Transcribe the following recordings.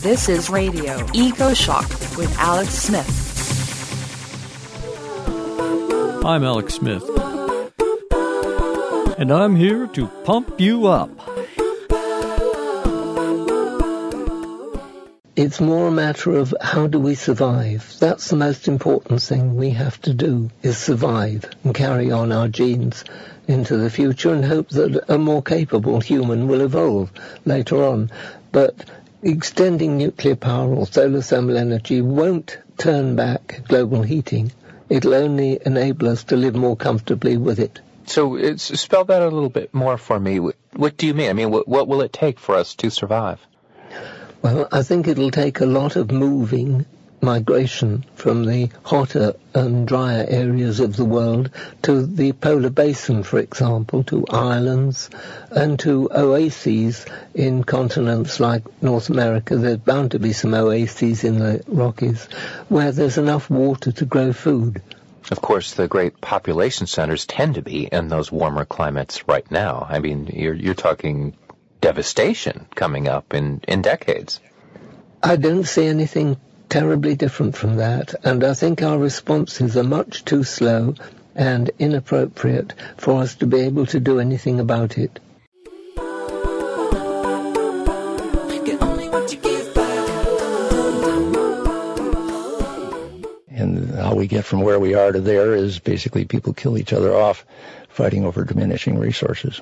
This is Radio Eco Shock with Alex Smith. I'm Alex Smith, and I'm here to pump you up. It's more a matter of how do we survive. That's the most important thing we have to do, is survive and carry on our genes into the future and hope that a more capable human will evolve later on. But extending nuclear power or solar thermal energy won't turn back global heating. It'll only enable us to live more comfortably with it. So spell that a little bit more for me. What do you mean? I mean, what will it take for us to survive? Well, I think it'll take a lot of moving migration from the hotter and drier areas of the world to the polar basin, for example, to islands and to oases in continents like North America. There's bound to be some oases in the Rockies where there's enough water to grow food. Of course, the great population centers tend to be in those warmer climates right now. I mean, you're talking devastation coming up in decades. I don't see anything terribly different from that, and I think our responses are much too slow and inappropriate for us to be able to do anything about it. And how we get from where we are to there is basically people kill each other off fighting over diminishing resources.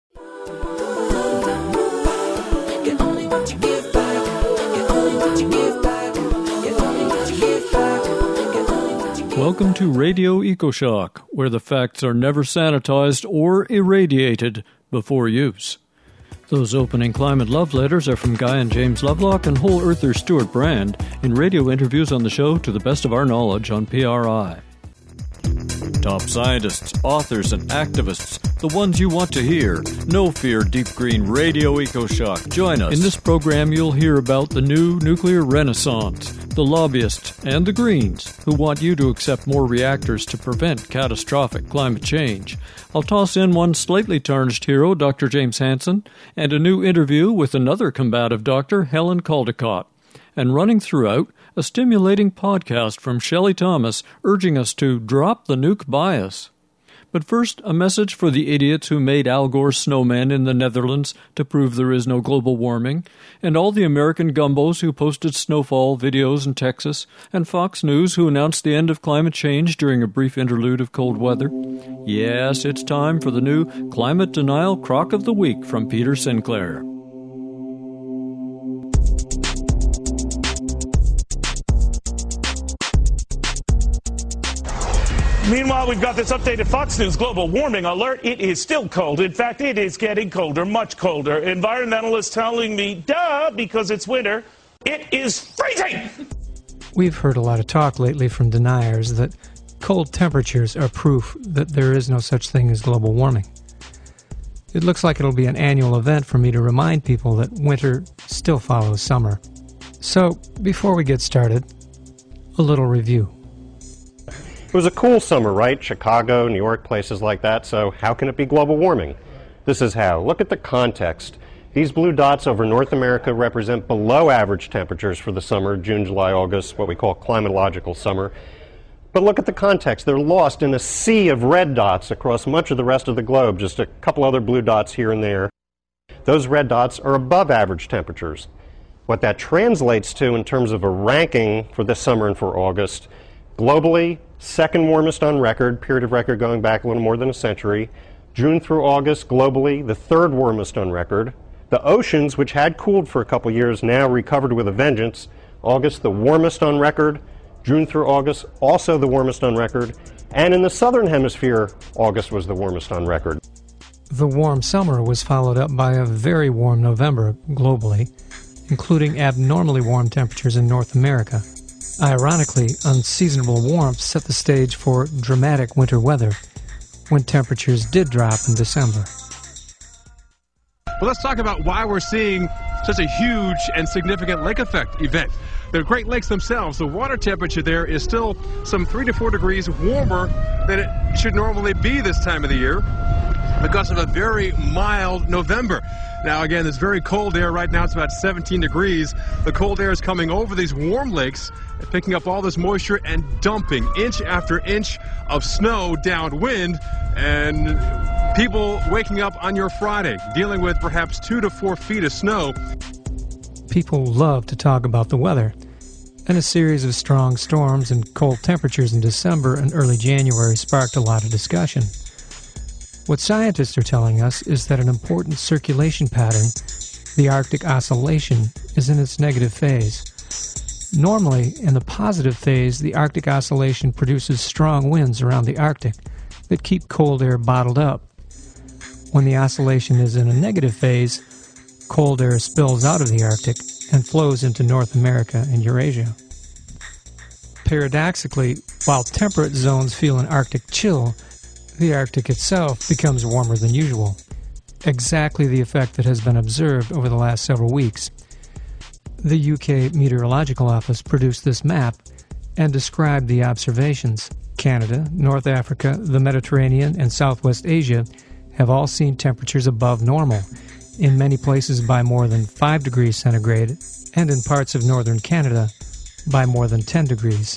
Welcome to Radio EcoShock, where the facts are never sanitized or irradiated before use. Those opening climate love letters are from Guy and James Lovelock and whole earther Stuart Brand in radio interviews on the show to the best of our knowledge on PRI. Top scientists, authors, and activists, the ones you want to hear. No fear, Deep Green Radio EcoShock. Join us. In this program, you'll hear about the new nuclear renaissance, the lobbyists, and the Greens, who want you to accept more reactors to prevent catastrophic climate change. I'll toss in one slightly tarnished hero, Dr. James Hansen, and a new interview with another combative doctor, Helen Caldicott. And running throughout, a stimulating podcast from Shelley Thomas urging us to drop the nuke bias. But first, a message for the idiots who made Al Gore's snowman in the Netherlands to prove there is no global warming, and all the American gumbos who posted snowfall videos in Texas, and Fox News who announced the end of climate change during a brief interlude of cold weather. Yes, it's time for the new Climate Denial Crock of the Week from Peter Sinclair. Meanwhile, we've got this updated Fox News global warming alert. It is still cold. In fact, it is getting colder, much colder. Environmentalists telling me, duh, because it's winter, it is freezing! We've heard a lot of talk lately from deniers that cold temperatures are proof that there is no such thing as global warming. It looks like it'll be an annual event for me to remind people that winter still follows summer. So, before we get started, a little review. It was a cool summer, right? Chicago, New York, places like that. So how can it be global warming? This is how. Look at the context. These blue dots over North America represent below average temperatures for the summer, June, July, August, what we call climatological summer. But look at the context. They're lost in a sea of red dots across much of the rest of the globe, just a couple other blue dots here and there. Those red dots are above average temperatures. What that translates to in terms of a ranking for this summer and for August, globally, second warmest on record, period of record going back a little more than a century. June through August, globally, the third warmest on record. The oceans, which had cooled for a couple years, now recovered with a vengeance. August, the warmest on record. June through August, also the warmest on record. And in the southern hemisphere, August was the warmest on record. The warm summer was followed up by a very warm November globally, including abnormally warm temperatures in North America. Ironically, unseasonable warmth set the stage for dramatic winter weather, when temperatures did drop in December. Well, let's talk about why we're seeing such a huge and significant lake effect event. The Great Lakes themselves, the water temperature there is still some 3 to 4 degrees warmer than it should normally be this time of the year. because of a very mild November. Now, again, this very cold air right now, it's about 17 degrees. The cold air is coming over these warm lakes, picking up all this moisture and dumping inch after inch of snow downwind, and people waking up on your Friday, dealing with perhaps 2 to 4 feet of snow. People love to talk about the weather, and a series of strong storms and cold temperatures in December and early January sparked a lot of discussion. What scientists are telling us is that an important circulation pattern, the Arctic Oscillation, is in its negative phase. Normally, in the positive phase, the Arctic Oscillation produces strong winds around the Arctic that keep cold air bottled up. When the oscillation is in a negative phase, cold air spills out of the Arctic and flows into North America and Eurasia. Paradoxically, while temperate zones feel an Arctic chill, the Arctic itself becomes warmer than usual. Exactly the effect that has been observed over the last several weeks. The UK Meteorological Office produced this map and described the observations. Canada, North Africa, the Mediterranean, and Southwest Asia have all seen temperatures above normal, in many places by more than 5 degrees centigrade, and in parts of northern Canada by more than 10 degrees.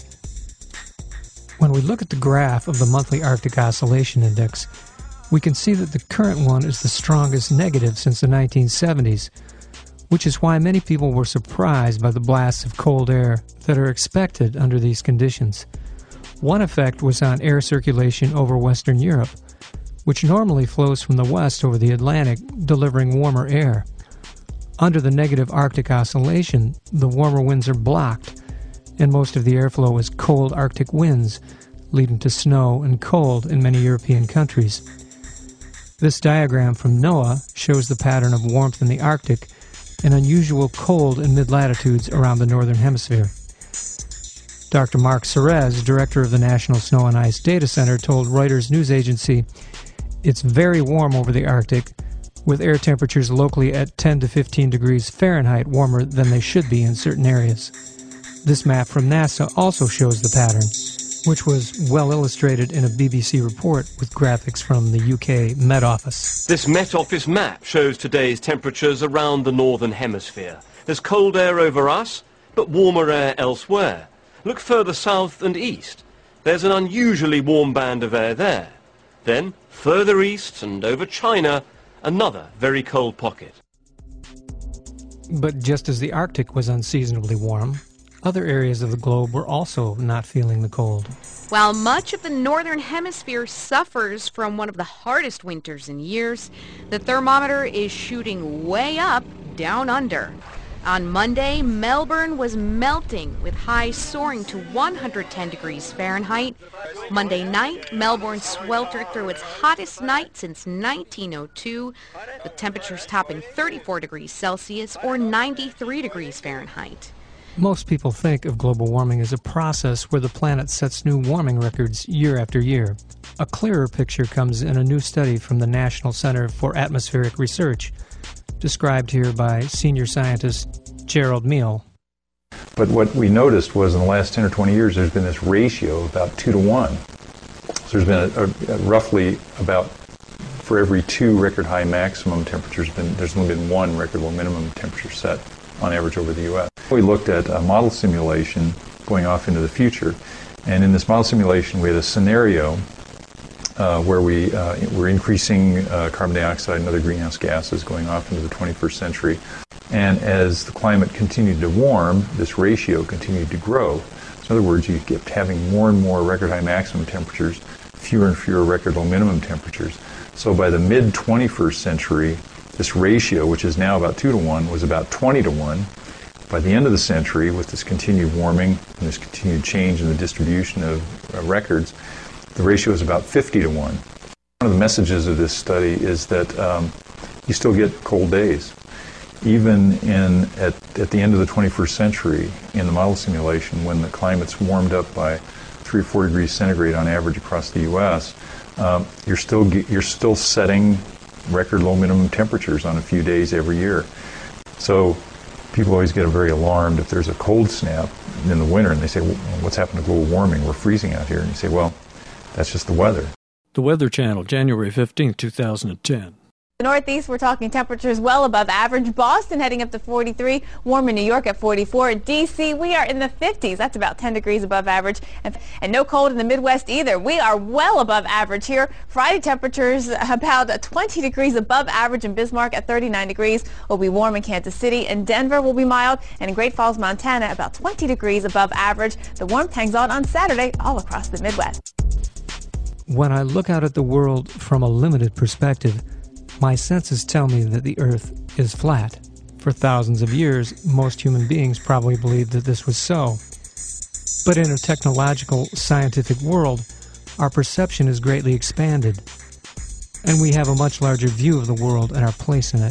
When we look at the graph of the monthly Arctic Oscillation Index, we can see that the current one is the strongest negative since the 1970s, which is why many people were surprised by the blasts of cold air that are expected under these conditions. One effect was on air circulation over Western Europe, which normally flows from the west over the Atlantic, delivering warmer air. Under the negative Arctic Oscillation, the warmer winds are blocked, and most of the airflow is cold Arctic winds, leading to snow and cold in many European countries. This diagram from NOAA shows the pattern of warmth in the Arctic and unusual cold in mid-latitudes around the Northern Hemisphere. Dr. Mark Serez, director of the National Snow and Ice Data Center, told Reuters news agency, "It's very warm over the Arctic, with air temperatures locally at 10 to 15 degrees Fahrenheit warmer than they should be in certain areas." This map from NASA also shows the pattern, which was well illustrated in a BBC report with graphics from the UK Met Office. This Met Office map shows today's temperatures around the Northern Hemisphere. There's cold air over us, but warmer air elsewhere. Look further south and east. There's an unusually warm band of air there. Then, further east and over China, another very cold pocket. But just as the Arctic was unseasonably warm, other areas of the globe were also not feeling the cold. While much of the Northern Hemisphere suffers from one of the hardest winters in years, the thermometer is shooting way up down under. On Monday, Melbourne was melting, with highs soaring to 110 degrees Fahrenheit. Monday night, Melbourne sweltered through its hottest night since 1902, with temperatures topping 34 degrees Celsius or 93 degrees Fahrenheit. Most people think of global warming as a process where the planet sets new warming records year after year. A clearer picture comes in a new study from the National Center for Atmospheric Research, described here by senior scientist Gerald Meal. But what we noticed was in the last 10 or 20 years there's been this ratio of about 2 to 1. So there's been a roughly about, for every 2 record high maximum temperatures, there's only been 1 record low minimum temperature set on average over the U.S. We looked at a model simulation going off into the future, and in this model simulation we had a scenario where we're increasing carbon dioxide and other greenhouse gases going off into the 21st century, and as the climate continued to warm, this ratio continued to grow. So in other words, you kept having more and more record high maximum temperatures, fewer and fewer record low minimum temperatures. So by the mid-21st century, this ratio, which is now about 2 to 1, was about 20 to 1. By the end of the century, with this continued warming and this continued change in the distribution of records, the ratio is about 50 to 1. One of the messages of this study is that you still get cold days. Even at the end of the 21st century, in the model simulation, when the climate's warmed up by 3 or 4 degrees centigrade on average across the U.S., you're still setting record low minimum temperatures on a few days every year. So people always get very alarmed if there's a cold snap in the winter and they say, well, what's happened to global warming? We're freezing out here. And you say, well, that's just the weather. The Weather Channel, January 15, 2010. The Northeast, we're talking temperatures well above average. Boston heading up to 43, warm in New York at 44. D.C., we are in the 50s. That's about 10 degrees above average. And no cold in the Midwest either. We are well above average here. Friday temperatures about 20 degrees above average in Bismarck at 39 degrees. Will be warm in Kansas City, and Denver will be mild. And in Great Falls, Montana, about 20 degrees above average. The warmth hangs on Saturday all across the Midwest. When I look out at the world from a limited perspective, my senses tell me that the Earth is flat. For thousands of years, most human beings probably believed that this was so. But in a technological, scientific world, our perception is greatly expanded, and we have a much larger view of the world and our place in it.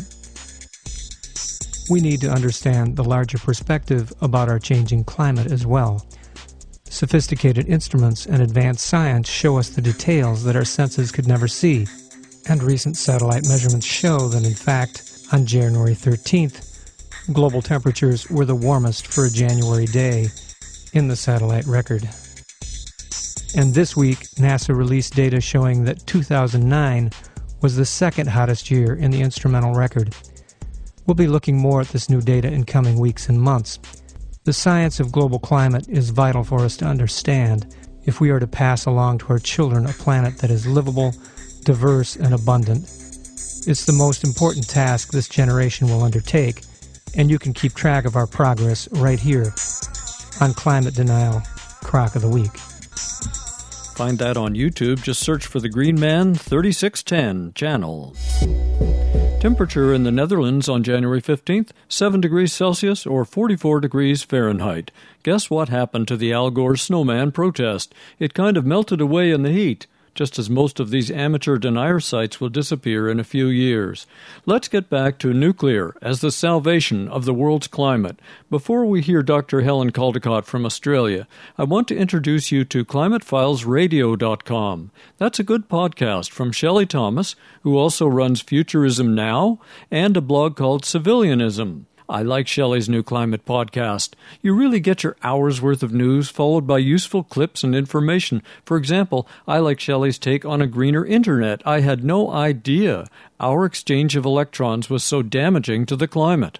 We need to understand the larger perspective about our changing climate as well. Sophisticated instruments and advanced science show us the details that our senses could never see. And recent satellite measurements show that, in fact, on January 13th, global temperatures were the warmest for a January day in the satellite record. And this week, NASA released data showing that 2009 was the second hottest year in the instrumental record. We'll be looking more at this new data in coming weeks and months. The science of global climate is vital for us to understand if we are to pass along to our children a planet that is livable, diverse, and abundant. It's the most important task this generation will undertake, and you can keep track of our progress right here on Climate Denial Crock of the Week. Find that on YouTube. Just search for the Green Man 3610 channel. Temperature in the Netherlands on January 15th, 7 degrees Celsius or 44 degrees Fahrenheit. Guess what happened to the Al Gore snowman protest? It kind of melted away in the heat, just as most of these amateur denier sites will disappear in a few years. Let's get back to nuclear as the salvation of the world's climate. Before we hear Dr. Helen Caldicott from Australia, I want to introduce you to ClimateFilesRadio.com. That's a good podcast from Shelley Thomas, who also runs Futurism Now, and a blog called Civilianism. I like Shelley's new climate podcast. You really get your hour's worth of news followed by useful clips and information. For example, I like Shelley's take on a greener internet. I had no idea our exchange of electrons was so damaging to the climate.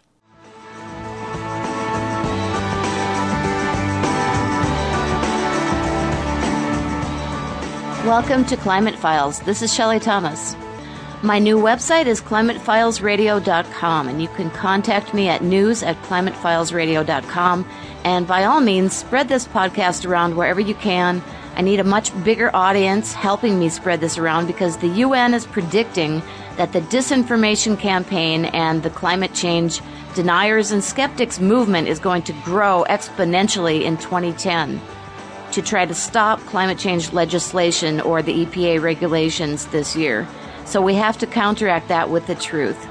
Welcome to Climate Files. This is Shelley Thomas. My new website is ClimateFilesRadio.com, and you can contact me at news@ClimateFilesRadio.com. And by all means, spread this podcast around wherever you can. I need a much bigger audience helping me spread this around because the UN is predicting that the disinformation campaign and the climate change deniers and skeptics movement is going to grow exponentially in 2010 to try to stop climate change legislation or the EPA regulations this year. So we have to counteract that with the truth.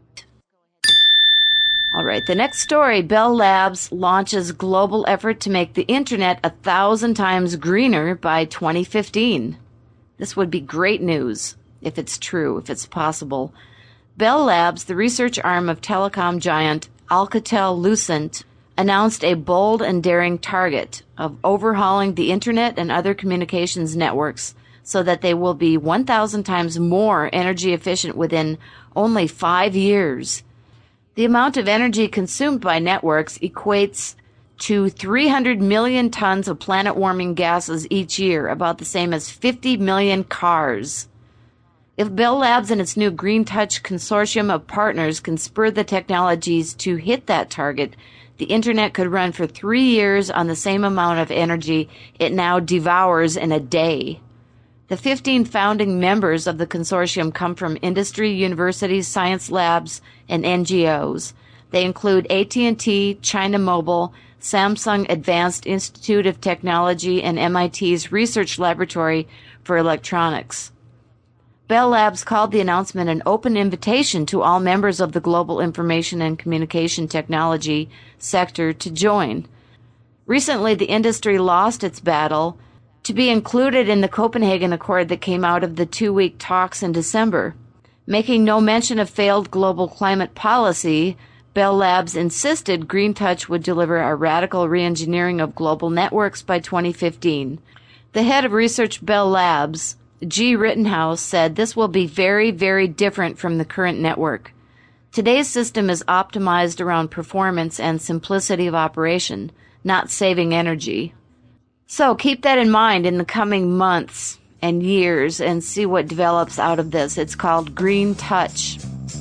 All right, the next story, Bell Labs launches global effort to make the internet 1,000 times greener by 2015. This would be great news if it's true, if it's possible. Bell Labs, the research arm of telecom giant Alcatel-Lucent, announced a bold and daring target of overhauling the internet and other communications networks so that they will be 1,000 times more energy efficient within only 5 years. The amount of energy consumed by networks equates to 300 million tons of planet-warming gases each year, about the same as 50 million cars. If Bell Labs and its new Green Touch consortium of partners can spur the technologies to hit that target, the internet could run for 3 years on the same amount of energy it now devours in a day. The 15 founding members of the consortium come from industry, universities, science labs, and NGOs. They include AT&T, China Mobile, Samsung Advanced Institute of Technology, and MIT's Research Laboratory for Electronics. Bell Labs called the announcement an open invitation to all members of the global information and communication technology sector to join. Recently, the industry lost its battle to be included in the Copenhagen Accord that came out of the 2-week talks in December. Making no mention of failed global climate policy, Bell Labs insisted Green Touch would deliver a radical reengineering of global networks by 2015. The head of research Bell Labs, G. Rittenhouse, said this will be very, very different from the current network. Today's system is optimized around performance and simplicity of operation, not saving energy. So keep that in mind in the coming months and years and see what develops out of this. It's called Green Touch.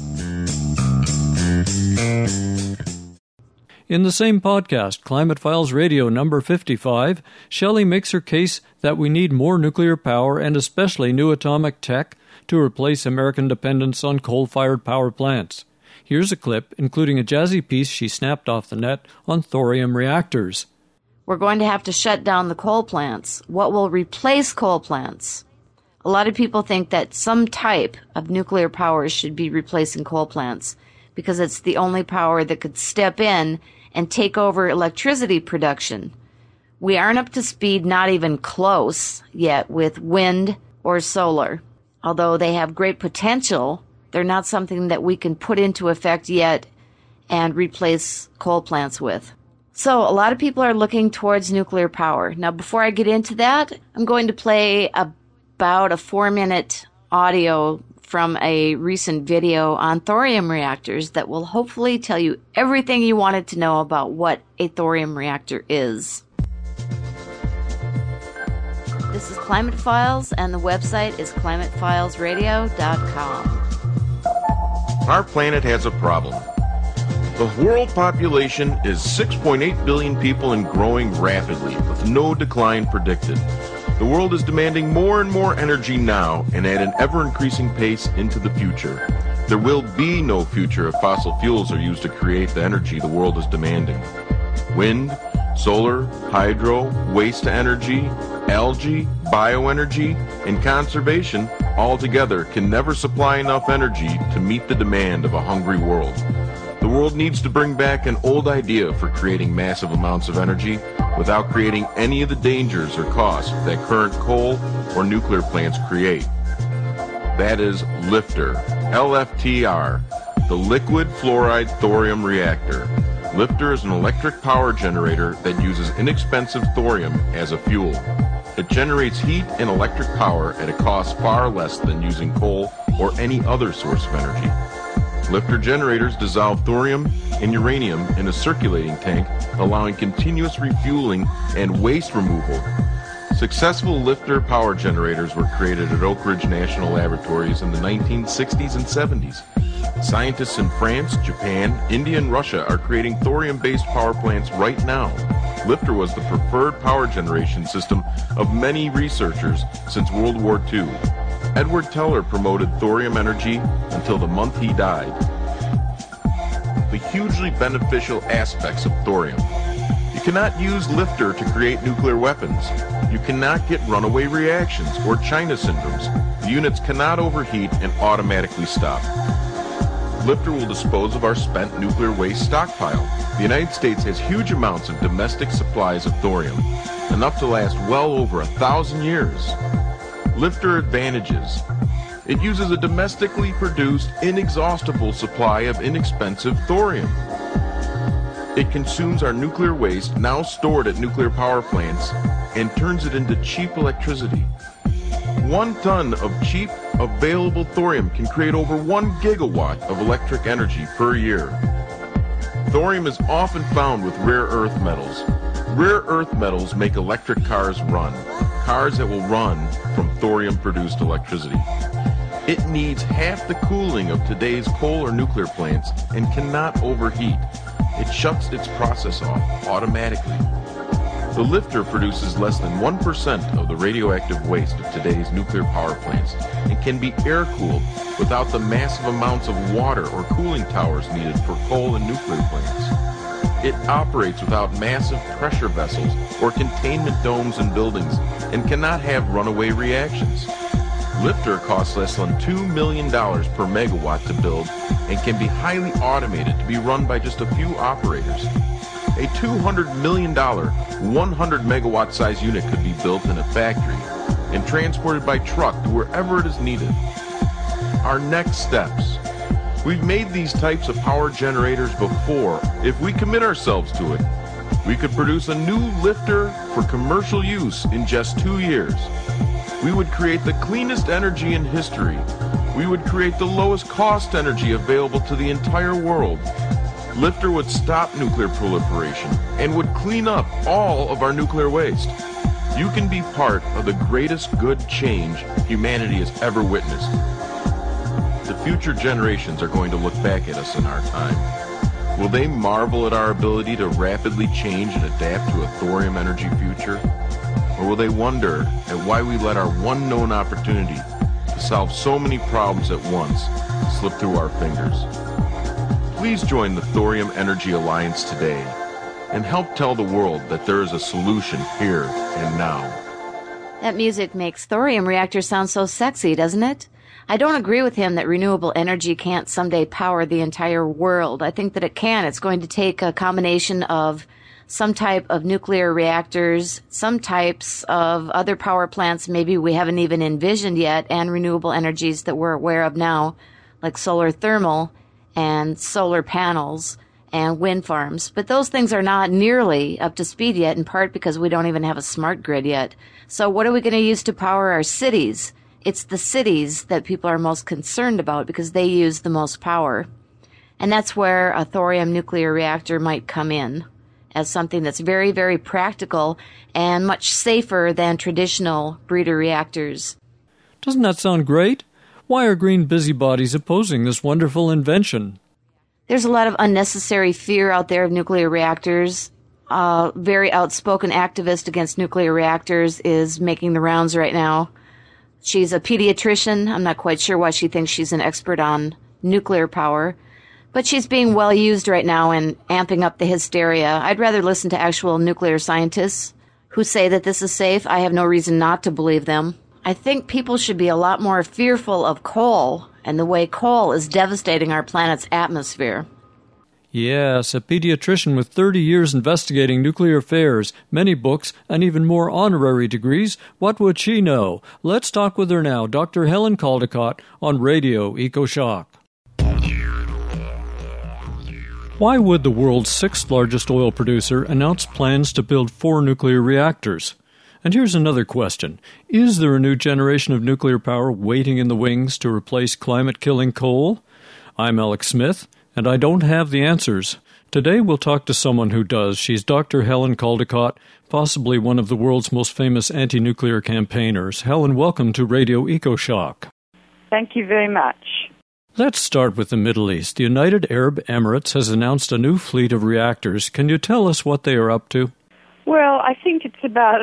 In the same podcast, Climate Files Radio number 55, Shelley makes her case that we need more nuclear power and especially new atomic tech to replace American dependence on coal-fired power plants. Here's a clip, including a jazzy piece she snapped off the net on thorium reactors. We're going to have to shut down the coal plants. What will replace coal plants? A lot of people think that some type of nuclear power should be replacing coal plants because it's the only power that could step in and take over electricity production. We aren't up to speed, not even close yet, with wind or solar. Although they have great potential, they're not something that we can put into effect yet and replace coal plants with. So a lot of people are looking towards nuclear power. Now, before I get into that, I'm going to play about a 4-minute audio from a recent video on thorium reactors that will hopefully tell you everything you wanted to know about what a thorium reactor is. This is Climate Files, and the website is climatefilesradio.com. Our planet has a problem. The world population is 6.8 billion people and growing rapidly, with no decline predicted. The world is demanding more and more energy now and at an ever-increasing pace into the future. There will be no future if fossil fuels are used to create the energy the world is demanding. Wind, solar, hydro, waste-to-energy, algae, bioenergy, and conservation all together can never supply enough energy to meet the demand of a hungry world. The world needs to bring back an old idea for creating massive amounts of energy without creating any of the dangers or costs that current coal or nuclear plants create. That is LFTR, LFTR, the liquid fluoride thorium reactor. LFTR is an electric power generator that uses inexpensive thorium as a fuel. It generates heat and electric power at a cost far less than using coal or any other source of energy. LFTR generators dissolve thorium and uranium in a circulating tank, allowing continuous refueling and waste removal. Successful LFTR power generators were created at Oak Ridge National Laboratories in the 1960s and 70s. Scientists in France, Japan, India, and Russia are creating thorium-based power plants right now. LFTR was the preferred power generation system of many researchers since World War II. Edward Teller promoted thorium energy until the month he died. The hugely beneficial aspects of thorium. You cannot use LFTR to create nuclear weapons. You cannot get runaway reactions or China syndromes. The units cannot overheat and automatically stop. LFTR will dispose of our spent nuclear waste stockpile. The United States has huge amounts of domestic supplies of thorium, enough to last well over 1,000 years. LFTR advantages. It uses a domestically produced, inexhaustible supply of inexpensive thorium. It consumes our nuclear waste, now stored at nuclear power plants, and turns it into cheap electricity. 1 ton of cheap, available thorium can create over 1 gigawatt of electric energy per year. Thorium is often found with rare earth metals. Rare earth metals make electric cars run. Cars that will run from thorium-produced electricity. It needs half the cooling of today's coal or nuclear plants and cannot overheat. It shuts its process off automatically. The LFTR produces less than 1% of the radioactive waste of today's nuclear power plants and can be air-cooled without the massive amounts of water or cooling towers needed for coal and nuclear plants. It operates without massive pressure vessels or containment domes in buildings and cannot have runaway reactions. LFTR costs less than $2 million per megawatt to build and can be highly automated to be run by just a few operators. A $200 million, 100 megawatt size unit could be built in a factory and transported by truck to wherever it is needed. Our next steps. We've made these types of power generators before. If we commit ourselves to it, we could produce a new LFTR for commercial use in just 2 years. We would create the cleanest energy in history. We would create the lowest cost energy available to the entire world. Lifter would stop nuclear proliferation and would clean up all of our nuclear waste. You can be part of the greatest good change humanity has ever witnessed. The future generations are going to look back at us in our time. Will they marvel at our ability to rapidly change and adapt to a thorium energy future? Or will they wonder at why we let our one known opportunity to solve so many problems at once slip through our fingers? Please join the Thorium Energy Alliance today and help tell the world that there is a solution here and now. That music makes thorium reactors sound so sexy, doesn't it? I don't agree with him that renewable energy can't someday power the entire world. I think that it can. It's going to take a combination of some type of nuclear reactors, some types of other power plants maybe we haven't even envisioned yet, and renewable energies that we're aware of now, like solar thermal and solar panels and wind farms. But those things are not nearly up to speed yet, in part because we don't even have a smart grid yet. So what are we going to use to power our cities? It's the cities that people are most concerned about because they use the most power. And that's where a thorium nuclear reactor might come in, as something that's very, very practical and much safer than traditional breeder reactors. Doesn't that sound great? Why are green busybodies opposing this wonderful invention? There's a lot of unnecessary fear out there of nuclear reactors. A very outspoken activist against nuclear reactors is making the rounds right now. She's a pediatrician. I'm not quite sure why she thinks she's an expert on nuclear power. But she's being well used right now and amping up the hysteria. I'd rather listen to actual nuclear scientists who say that this is safe. I have no reason not to believe them. I think people should be a lot more fearful of coal and the way coal is devastating our planet's atmosphere. Yes, a pediatrician with 30 years investigating nuclear affairs, many books, and even more honorary degrees. What would she know? Let's talk with her now, Dr. Helen Caldicott on Radio EcoShock. Why would the world's sixth largest oil producer announce plans to build 4 nuclear reactors? And here's another question. Is there a new generation of nuclear power waiting in the wings to replace climate-killing coal? I'm Alex Smith, and I don't have the answers. Today we'll talk to someone who does. She's Dr. Helen Caldicott, possibly one of the world's most famous anti-nuclear campaigners. Helen, welcome to Radio EcoShock. Thank you very much. Let's start with the Middle East. The United Arab Emirates has announced a new fleet of reactors. Can you tell us what they are up to? Well, I think it's about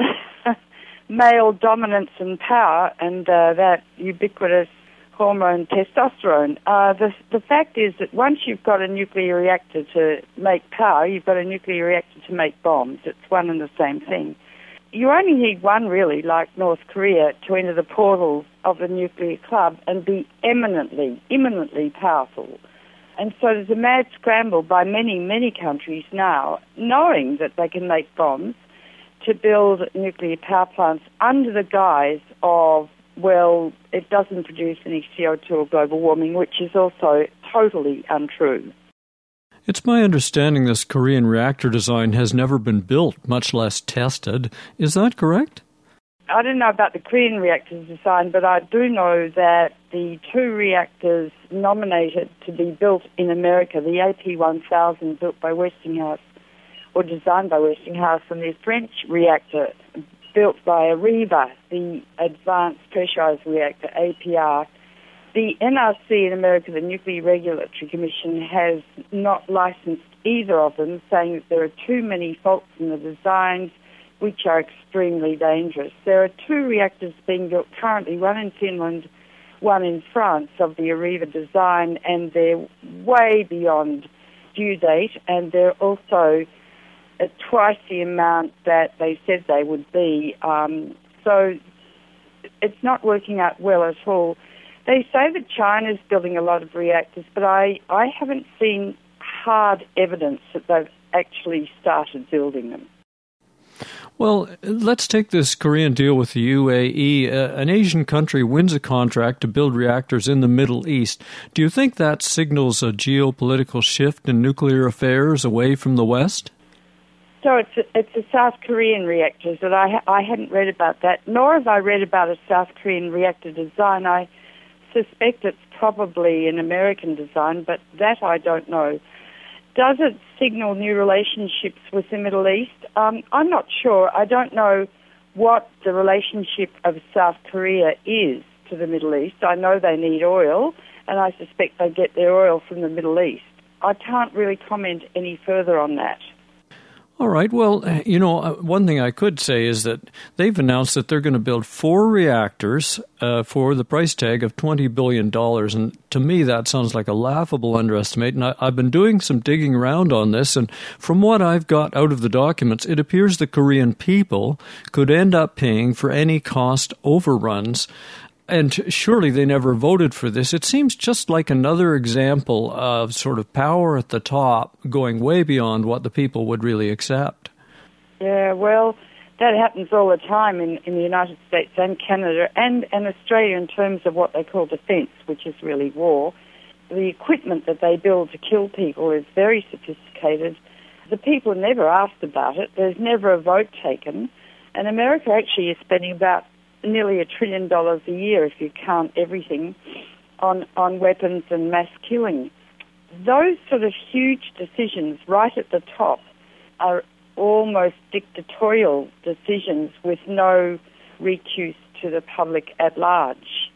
male dominance and power and that ubiquitous hormone testosterone. The fact is that once you've got a nuclear reactor to make power, you've got a nuclear reactor to make bombs. It's one and the same thing. You only need one, really, like North Korea, to enter the portals of the nuclear club and be imminently powerful. And so there's a mad scramble by many countries now, knowing that they can make bombs, to build nuclear power plants under the guise of, well, it doesn't produce any CO2 or global warming, which is also totally untrue. It's my understanding this Korean reactor design has never been built, much less tested. Is that correct? I don't know about the Korean reactor's design, but I do know that the 2 reactors nominated to be built in America, the AP1000 built by Westinghouse, or designed by Westinghouse, and the French reactor built by Areva, the Advanced Pressurized Reactor, APR. The NRC in America, the Nuclear Regulatory Commission, has not licensed either of them, saying that there are too many faults in the designs, which are extremely dangerous. There are 2 reactors being built currently, one in Finland, one in France, of the Areva design, and they're way beyond due date, and they're also at twice the amount that they said they would be. So it's not working out well at all. They say that China's building a lot of reactors, but I haven't seen hard evidence that they've actually started building them. Well, let's take this Korean deal with the UAE. An Asian country wins a contract to build reactors in the Middle East. Do you think that signals a geopolitical shift in nuclear affairs away from the West? So it's a South Korean reactor, that I hadn't read about that, nor have I read about a South Korean reactor design. I suspect it's probably an American design, but that I don't know. Does it signal new relationships with the Middle East? I'm not sure. I don't know what the relationship of South Korea is to the Middle East. I know they need oil, and I suspect they get their oil from the Middle East. I can't really comment any further on that. All right. Well, one thing I could say is that they've announced that they're going to build 4 reactors for the price tag of $20 billion. And to me, that sounds like a laughable underestimate. And I've been doing some digging around on this. And from what I've got out of the documents, it appears the Korean people could end up paying for any cost overruns. And surely they never voted for this. It seems just like another example of sort of power at the top going way beyond what the people would really accept. Yeah, well, that happens all the time in the United States and Canada and Australia in terms of what they call defence, which is really war. The equipment that they build to kill people is very sophisticated. The people are never asked about it. There's never a vote taken. And America actually is spending about nearly $1 trillion a year, if you count everything, on weapons and mass killing. Those sort of huge decisions right at the top are almost dictatorial decisions with no recourse to the public at large.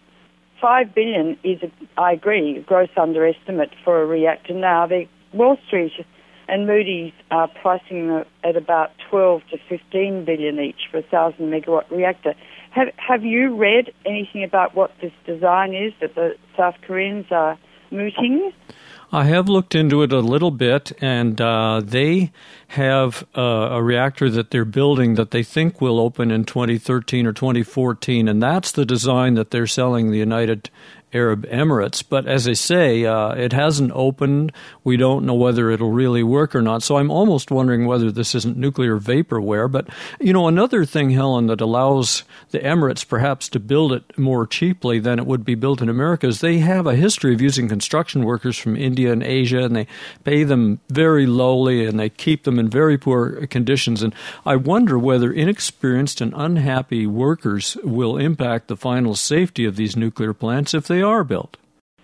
$5 billion is, I agree, a gross underestimate for a reactor. Now, Wall Street and Moody's are pricing them at about $12 to $15 billion each for a 1,000-megawatt reactor. Have you read anything about what this design is that the South Koreans are mooting? I have looked into it a little bit, and they have a reactor that they're building that they think will open in 2013 or 2014, and that's the design that they're selling the United Arab Emirates. But as I say, it hasn't opened. We don't know whether it'll really work or not. So I'm almost wondering whether this isn't nuclear vaporware. But, another thing, Helen, that allows the Emirates perhaps to build it more cheaply than it would be built in America is they have a history of using construction workers from India and Asia, and they pay them very lowly, and they keep them in very poor conditions. And I wonder whether inexperienced and unhappy workers will impact the final safety of these nuclear plants if they are built.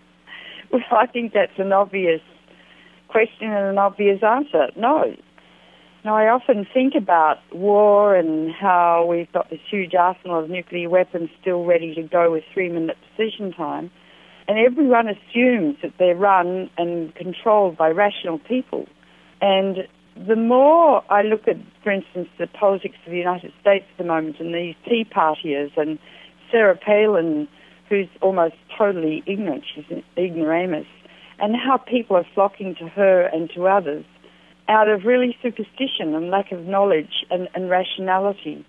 Well, I think that's an obvious question and an obvious answer. No. Now, I often think about war and how we've got this huge arsenal of nuclear weapons still ready to go with 3-minute decision time, and everyone assumes that they're run and controlled by rational people. And the more I look at, for instance, the politics of the United States at the moment and these Tea Partiers and Sarah Palin, who's almost totally ignorant, she's an ignoramus, and how people are flocking to her and to others out of really superstition and lack of knowledge and rationality.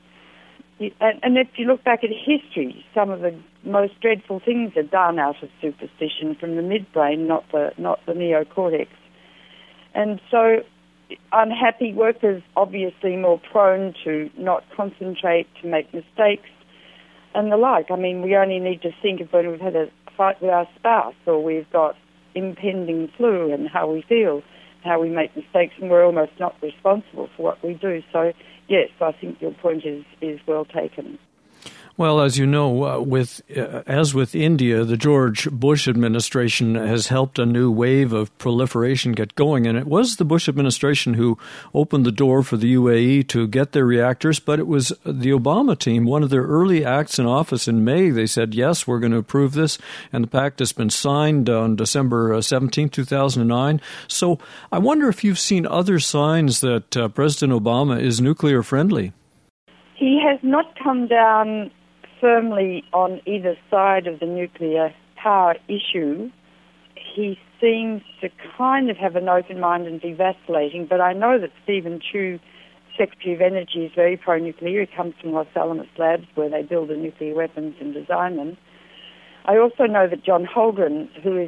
And if you look back at history, some of the most dreadful things are done out of superstition from the midbrain, not the neocortex. And so unhappy workers obviously more prone to not concentrate, to make mistakes, and the like. I mean, we only need to think of when we've had a fight with our spouse or we've got impending flu and how we feel, how we make mistakes, and we're almost not responsible for what we do. So, yes, I think your point is well taken. Well, as you know, as with India, the George Bush administration has helped a new wave of proliferation get going, and it was the Bush administration who opened the door for the UAE to get their reactors, but it was the Obama team, one of their early acts in office in May. They said, yes, we're going to approve this, and the pact has been signed on December 17, 2009. So I wonder if you've seen other signs that President Obama is nuclear friendly. He has not come down firmly on either side of the nuclear power issue. He seems to kind of have an open mind and be vacillating, but I know that Stephen Chu, Secretary of Energy, is very pro-nuclear. He comes from Los Alamos Labs, where they build the nuclear weapons and design them. I also know that John Holgren,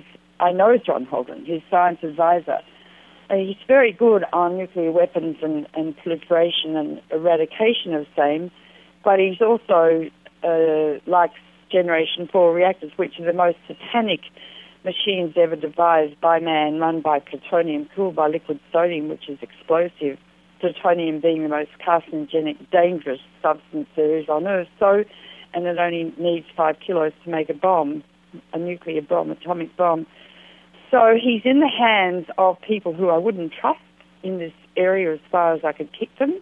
his science advisor, he's very good on nuclear weapons and proliferation and eradication of same, but he's also likes Generation 4 reactors, which are the most satanic machines ever devised by man, run by plutonium, cooled by liquid sodium, which is explosive. plutonium being the most carcinogenic, dangerous substance there is on Earth. So, and it only needs 5 kilos to make a bomb, a nuclear bomb, atomic bomb. So he's in the hands of people who I wouldn't trust in this area as far as I could kick them.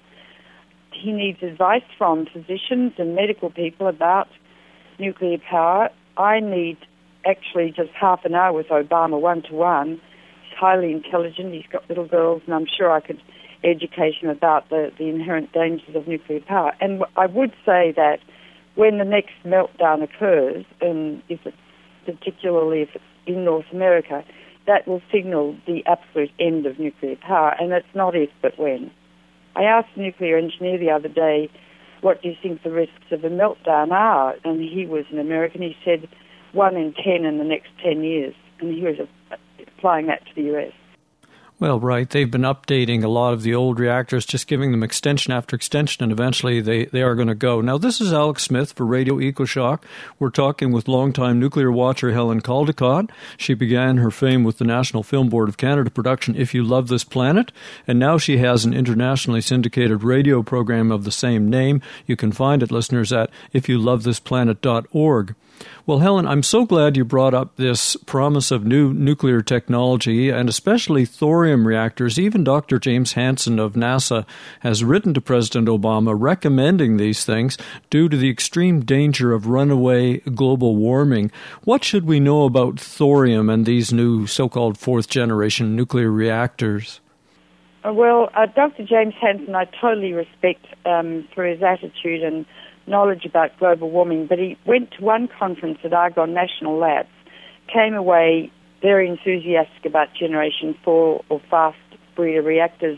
He needs advice from physicians and medical people about nuclear power. I need actually just half an hour with Obama one-to-one. He's highly intelligent. He's got little girls, and I'm sure I could educate him about the inherent dangers of nuclear power. And I would say that when the next meltdown occurs, and particularly if it's in North America, that will signal the absolute end of nuclear power, and it's not if but when. I asked a nuclear engineer the other day, what do you think the risks of a meltdown are? And he was an American. He said 1 in 10 in the next 10 years, and he was applying that to the US. Well, right. They've been updating a lot of the old reactors, just giving them extension after extension, and eventually they are going to go. Now, this is Alex Smith for Radio EcoShock. We're talking with longtime nuclear watcher Helen Caldicott. She began her fame with the National Film Board of Canada production If You Love This Planet, and now she has an internationally syndicated radio program of the same name. You can find it, listeners, at ifyoulovethisplanet.org. Well, Helen, I'm so glad you brought up this promise of new nuclear technology, and especially thorium reactors. Even Dr. James Hansen of NASA has written to President Obama recommending these things due to the extreme danger of runaway global warming. What should we know about thorium and these new so-called fourth-generation nuclear reactors? Well, Dr. James Hansen, I totally respect for his attitude and knowledge about global warming, but he went to one conference at Argonne National Labs, came away very enthusiastic about Generation 4 or fast breeder reactors.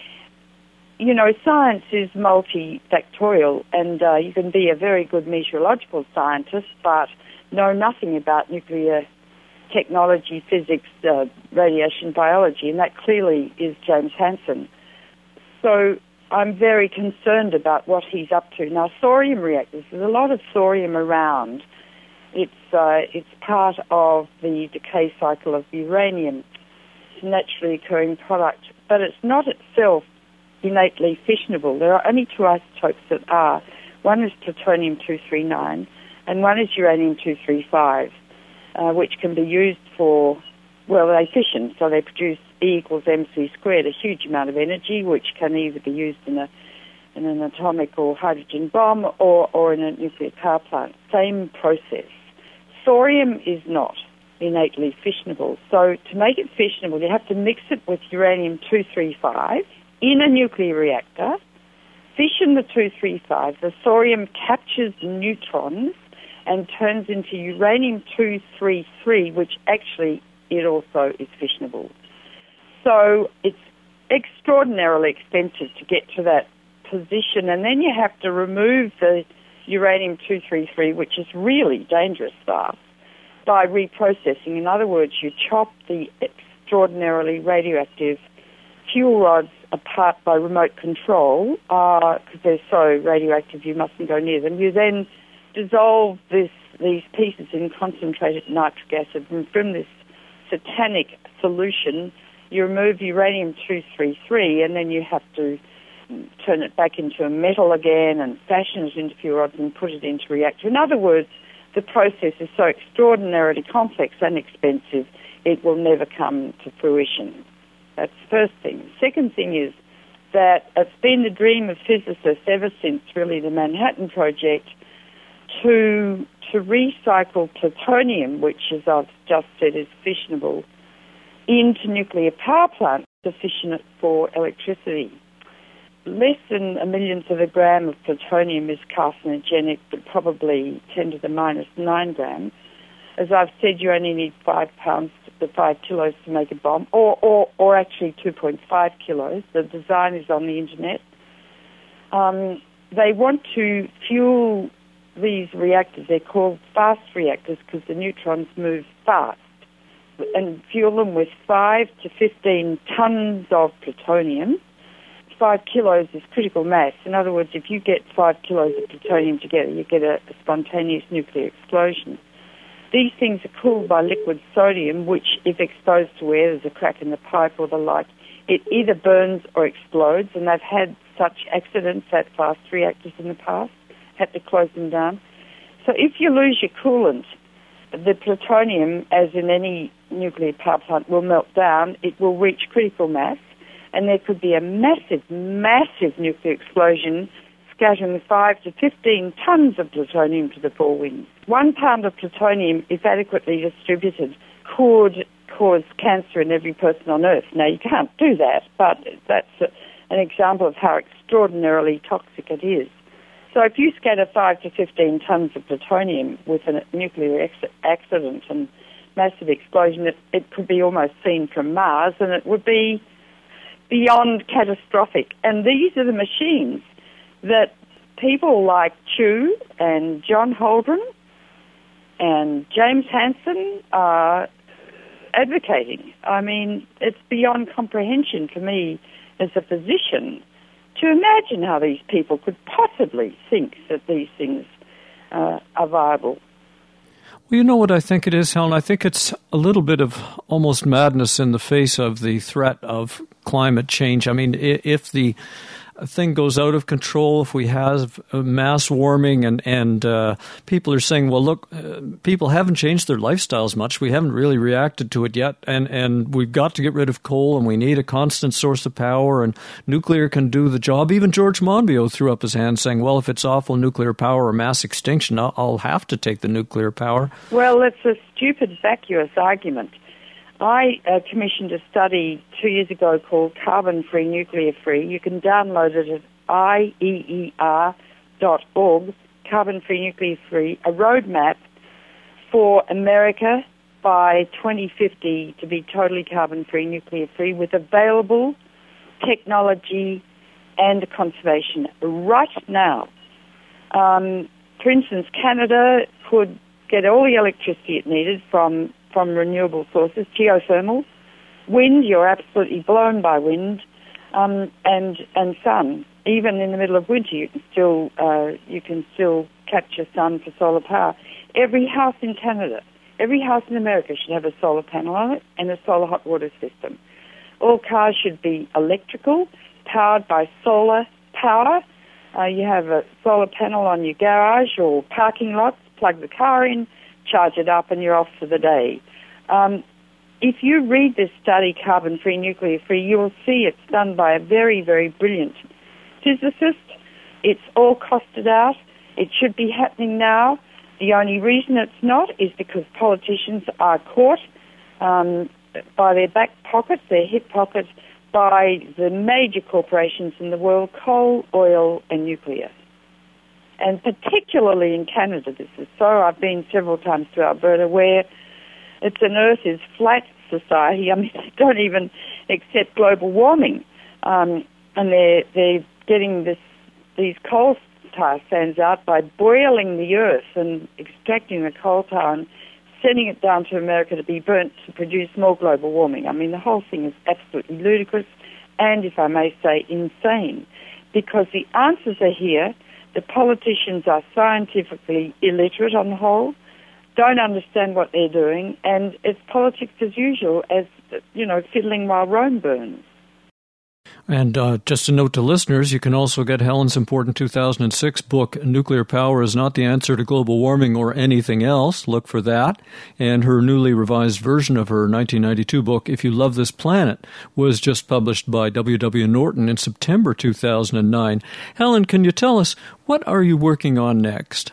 You know, science is multifactorial, and you can be a very good meteorological scientist, but know nothing about nuclear technology, physics, radiation biology, and that clearly is James Hansen. So I'm very concerned about what he's up to. Now, thorium reactors, there's a lot of thorium around. It's part of the decay cycle of uranium. It's a naturally occurring product, but it's not itself innately fissionable. There are only two isotopes that are. One is plutonium-239, and one is uranium-235, which can be used for, well, they fission, so they produce E equals mc squared, a huge amount of energy, which can either be used in an atomic or hydrogen bomb or in a nuclear power plant. Same process. Thorium is not innately fissionable. So to make it fissionable, you have to mix it with uranium-235 in a nuclear reactor, fission the 235, the thorium captures neutrons and turns into uranium-233, which actually it also is fissionable. So it's extraordinarily expensive to get to that position, and then you have to remove the uranium-233, which is really dangerous stuff, by reprocessing. In other words, you chop the extraordinarily radioactive fuel rods apart by remote control, because they're so radioactive you mustn't go near them. You then dissolve these pieces in concentrated nitric acid, and from this satanic solution, you remove uranium-233, and then you have to turn it back into a metal again and fashion it into fuel rods and put it into a reactor. In other words, the process is so extraordinarily complex and expensive, it will never come to fruition. That's the first thing. The second thing is that it's been the dream of physicists ever since really the Manhattan Project to recycle plutonium, which, as I've just said, is fissionable, into nuclear power plants to fission it for electricity. Less than a millionth of a gram of plutonium is carcinogenic, but probably 10 to the minus 9 grams. As I've said, you only need 5 kilos to make a bomb, or actually 2.5 kilos. The design is on the internet. They want to fuel these reactors. They're called fast reactors because the neutrons move fast, and fuel them with 5 to 15 tons of plutonium. 5 kilos is critical mass. In other words, if you get 5 kilos of plutonium together, you get a spontaneous nuclear explosion. These things are cooled by liquid sodium, which, if exposed to air, there's a crack in the pipe or the like, it either burns or explodes, and they've had such accidents at fast reactors in the past, had to close them down. So if you lose your coolant, the plutonium, as in any nuclear power plant, will melt down. It will reach critical mass, and there could be a massive, massive nuclear explosion scattering 5 to 15 tons of plutonium to the four winds. 1 pound of plutonium, if adequately distributed, could cause cancer in every person on Earth. Now, you can't do that, but that's an example of how extraordinarily toxic it is. So if you scatter 5 to 15 tons of plutonium with a nuclear accident and massive explosion, it could be almost seen from Mars, and it would be beyond catastrophic. And these are the machines that people like Chu and John Holdren and James Hansen are advocating. I mean, it's beyond comprehension for me as a physician to imagine how these people could possibly think that these things are viable. Well, you know what I think it is, Helen? I think it's a little bit of almost madness in the face of the threat of climate change. I mean, if the thing goes out of control, if we have mass warming and people are saying, well, look, people haven't changed their lifestyles much. We haven't really reacted to it yet. And we've got to get rid of coal, and we need a constant source of power, and nuclear can do the job. Even George Monbiot threw up his hand saying, well, if it's awful nuclear power or mass extinction, I'll have to take the nuclear power. Well, it's a stupid, vacuous argument. I commissioned a study 2 years ago called Carbon-Free, Nuclear-Free. You can download it at IEER.org, Carbon-Free, Nuclear-Free, a roadmap for America by 2050 to be totally carbon-free, nuclear-free, with available technology and conservation right now. For instance, Canada could get all the electricity it needed from renewable sources, geothermal, wind. You're absolutely blown by wind, and sun. Even in the middle of winter, you can still capture sun for solar power. Every house in Canada, every house in America should have a solar panel on it and a solar hot water system. All cars should be electrical, powered by solar power. You have a solar panel on your garage or parking lots. Plug the car in, charge it up, and you're off for the day. If you read this study, Carbon-Free, Nuclear-Free, you will see it's done by a very, very brilliant physicist. It's all costed out. It should be happening now. The only reason it's not is because politicians are caught by their back pockets, their hip pockets, by the major corporations in the world, coal, oil, and nuclear. And particularly in Canada, this is so. I've been several times to Alberta, where it's an Earth is flat society. I mean, they don't even accept global warming, and they're getting these coal tar sands out by boiling the earth and extracting the coal tar and sending it down to America to be burnt to produce more global warming. I mean, the whole thing is absolutely ludicrous and, if I may say, insane, because the answers are here. The politicians are scientifically illiterate on the whole, don't understand what they're doing, and it's politics as usual, as, fiddling while Rome burns. And just a note to listeners, you can also get Helen's important 2006 book, Nuclear Power is Not the Answer to Global Warming or Anything Else. Look for that. And her newly revised version of her 1992 book, If You Love This Planet, was just published by W.W. Norton in September 2009. Helen, can you tell us, what are you working on next?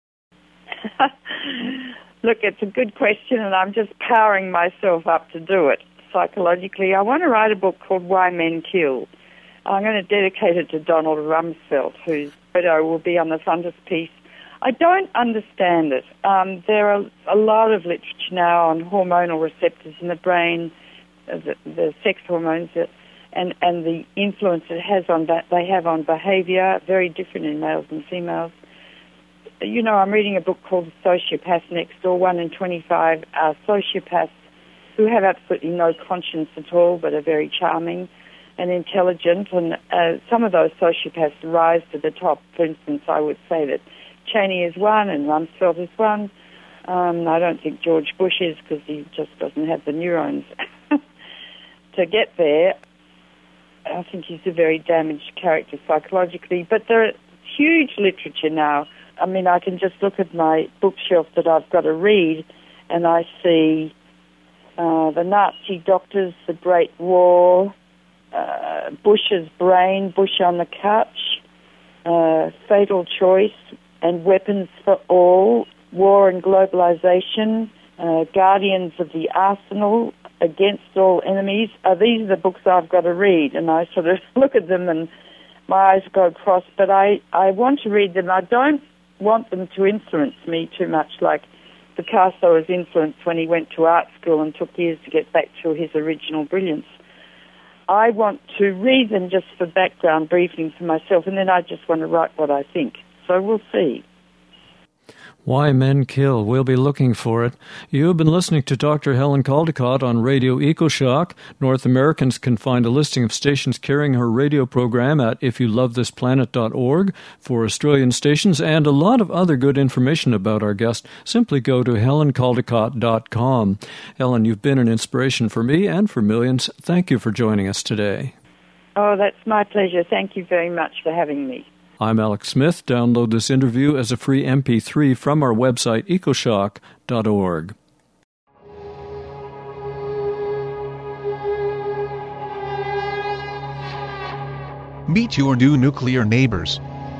Look, it's a good question, and I'm just powering myself up to do it. Psychologically, I want to write a book called Why Men Kill. I'm going to dedicate it to Donald Rumsfeld, whose photo will be on the frontispiece. I don't understand it. There are a lot of literature now on hormonal receptors in the brain, the sex hormones, and the influence it has on that they have on behaviour, very different in males and females. I'm reading a book called The Sociopath Next Door. 1 in 25 are sociopaths who have absolutely no conscience at all, but are very charming and intelligent. And some of those sociopaths rise to the top. For instance, I would say that Cheney is one and Rumsfeld is one. I don't think George Bush is, because he just doesn't have the neurons to get there. I think he's a very damaged character psychologically. But there is huge literature now. I mean, I can just look at my bookshelf that I've got to read, and I see the Nazi Doctors, The Great War, Bush's Brain, Bush on the Couch, Fatal Choice, and Weapons for All, War and Globalization, Guardians of the Arsenal, Against All Enemies. These are the books I've got to read, and I sort of look at them and my eyes go cross, but I want to read them. I don't want them to influence me too much, like Picasso was influenced when he went to art school and took years to get back to his original brilliance. I want to read them just for background briefing for myself, and then I just want to write what I think. So we'll see. Why Men Kill. We'll be looking for it. You have been listening to Dr. Helen Caldicott on Radio EcoShock. North Americans can find a listing of stations carrying her radio program at ifyoulovethisplanet.org. For Australian stations and a lot of other good information about our guest, simply go to helencaldicott.com. Helen, you've been an inspiration for me and for millions. Thank you for joining us today. Oh, that's my pleasure. Thank you very much for having me. I'm Alex Smith. Download this interview as a free MP3 from our website, ecoshock.org. Meet your new nuclear neighbors.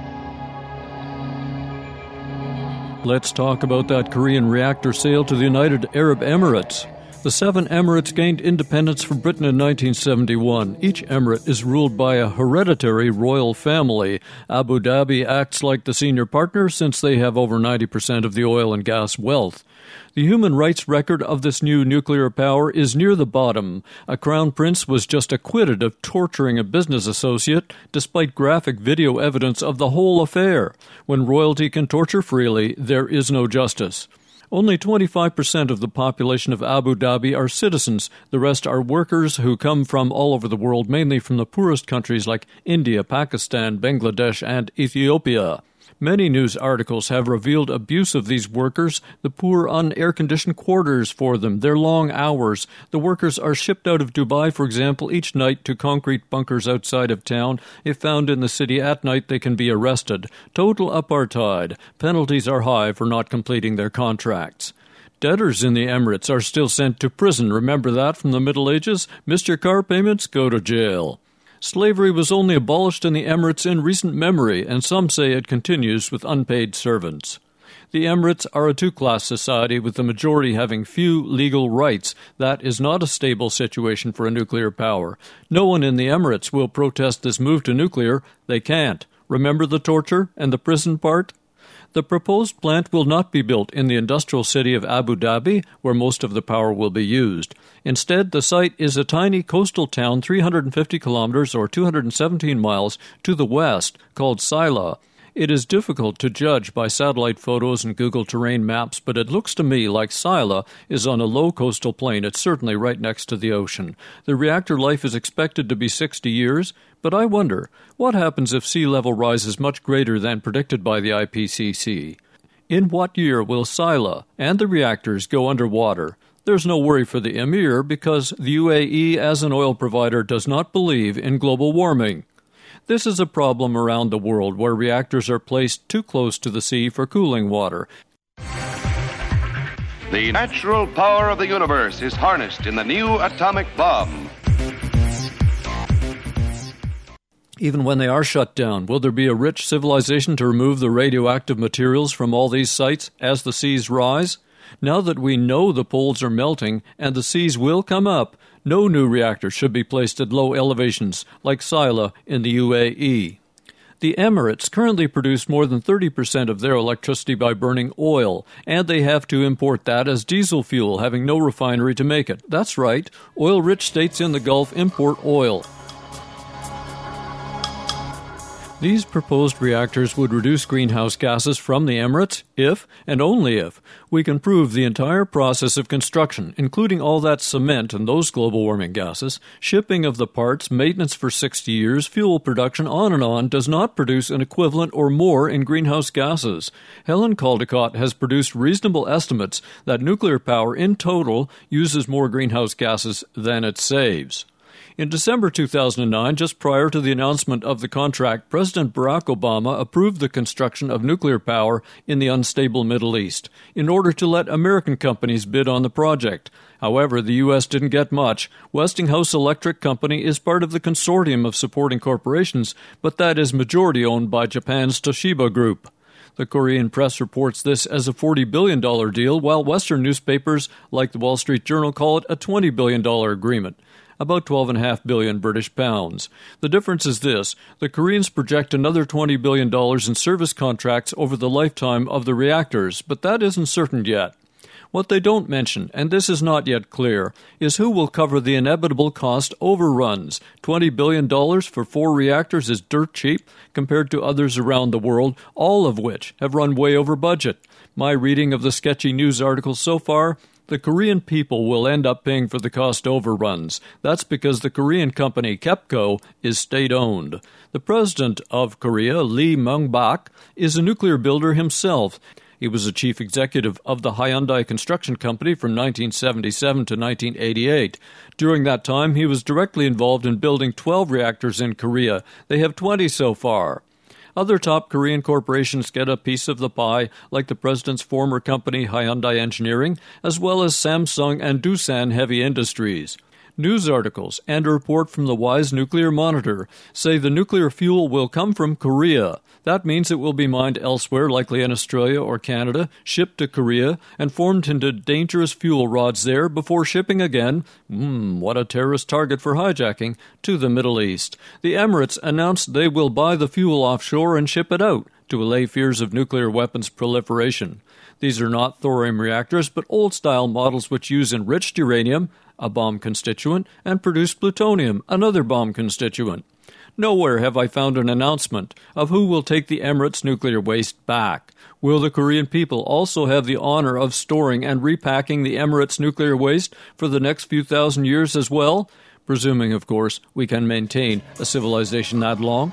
Let's talk about that Korean reactor sale to the United Arab Emirates. The 7 emirates gained independence from Britain in 1971. Each emirate is ruled by a hereditary royal family. Abu Dhabi acts like the senior partner since they have over 90% of the oil and gas wealth. The human rights record of this new nuclear power is near the bottom. A crown prince was just acquitted of torturing a business associate, despite graphic video evidence of the whole affair. When royalty can torture freely, there is no justice. Only 25% of the population of Abu Dhabi are citizens. The rest are workers who come from all over the world, mainly from the poorest countries like India, Pakistan, Bangladesh, and Ethiopia. Many news articles have revealed abuse of these workers, the poor un-air-conditioned quarters for them, their long hours. The workers are shipped out of Dubai, for example, each night to concrete bunkers outside of town. If found in the city at night, they can be arrested. Total apartheid. Penalties are high for not completing their contracts. Debtors in the Emirates are still sent to prison. Remember that from the Middle Ages? Missed your car payments? Go to jail. Slavery was only abolished in the Emirates in recent memory, and some say it continues with unpaid servants. The Emirates are a two-class society, with the majority having few legal rights. That is not a stable situation for a nuclear power. No one in the Emirates will protest this move to nuclear. They can't. Remember the torture and the prison part? The proposed plant will not be built in the industrial city of Abu Dhabi, where most of the power will be used. Instead, the site is a tiny coastal town 350 kilometers or 217 miles to the west called Sila. It is difficult to judge by satellite photos and Google terrain maps, but it looks to me like Sila is on a low coastal plain. It's certainly right next to the ocean. The reactor life is expected to be 60 years, but I wonder, what happens if sea level rise is much greater than predicted by the IPCC? In what year will Sila and the reactors go underwater? There's no worry for the Emir because the UAE as an oil provider does not believe in global warming. This is a problem around the world where reactors are placed too close to the sea for cooling water. The natural power of the universe is harnessed in the new atomic bomb. Even when they are shut down, will there be a rich civilization to remove the radioactive materials from all these sites as the seas rise? Now that we know the poles are melting and the seas will come up, no new reactor should be placed at low elevations like Sila in the UAE. The Emirates currently produce more than 30% of their electricity by burning oil, and they have to import that as diesel fuel, having no refinery to make it. That's right, oil-rich states in the Gulf import oil. These proposed reactors would reduce greenhouse gases from the Emirates if, and only if, we can prove the entire process of construction, including all that cement and those global warming gases, shipping of the parts, maintenance for 60 years, fuel production, on, does not produce an equivalent or more in greenhouse gases. Helen Caldicott has produced reasonable estimates that nuclear power in total uses more greenhouse gases than it saves. In December 2009, just prior to the announcement of the contract, President Barack Obama approved the construction of nuclear power in the unstable Middle East in order to let American companies bid on the project. However, the U.S. didn't get much. Westinghouse Electric Company is part of the consortium of supporting corporations, but that is majority owned by Japan's Toshiba Group. The Korean press reports this as a $40 billion deal, while Western newspapers like the Wall Street Journal call it a $20 billion agreement, about 12.5 billion British pounds. The difference is this: the Koreans project another $20 billion in service contracts over the lifetime of the reactors, but that isn't certain yet. What they don't mention, and this is not yet clear, is who will cover the inevitable cost overruns. $20 billion for 4 reactors is dirt cheap compared to others around the world, all of which have run way over budget. My reading of the sketchy news articles so far: the Korean people will end up paying for the cost overruns. That's because the Korean company KEPCO is state-owned. The president of Korea, Lee Myung-bak, is a nuclear builder himself. He was the chief executive of the Hyundai Construction Company from 1977 to 1988. During that time, he was directly involved in building 12 reactors in Korea. They have 20 so far. Other top Korean corporations get a piece of the pie, like the president's former company Hyundai Engineering, as well as Samsung and Doosan Heavy Industries. News articles and a report from the WISE Nuclear Monitor say the nuclear fuel will come from Korea. That means it will be mined elsewhere, likely in Australia or Canada, shipped to Korea, and formed into dangerous fuel rods there before shipping again, what a terrorist target for hijacking, to the Middle East. The Emirates announced they will buy the fuel offshore and ship it out to allay fears of nuclear weapons proliferation. These are not thorium reactors, but old-style models which use enriched uranium, a bomb constituent, and produce plutonium, another bomb constituent. Nowhere have I found an announcement of who will take the Emirates' nuclear waste back. Will the Korean people also have the honor of storing and repacking the Emirates' nuclear waste for the next few thousand years as well? Presuming, of course, we can maintain a civilization that long.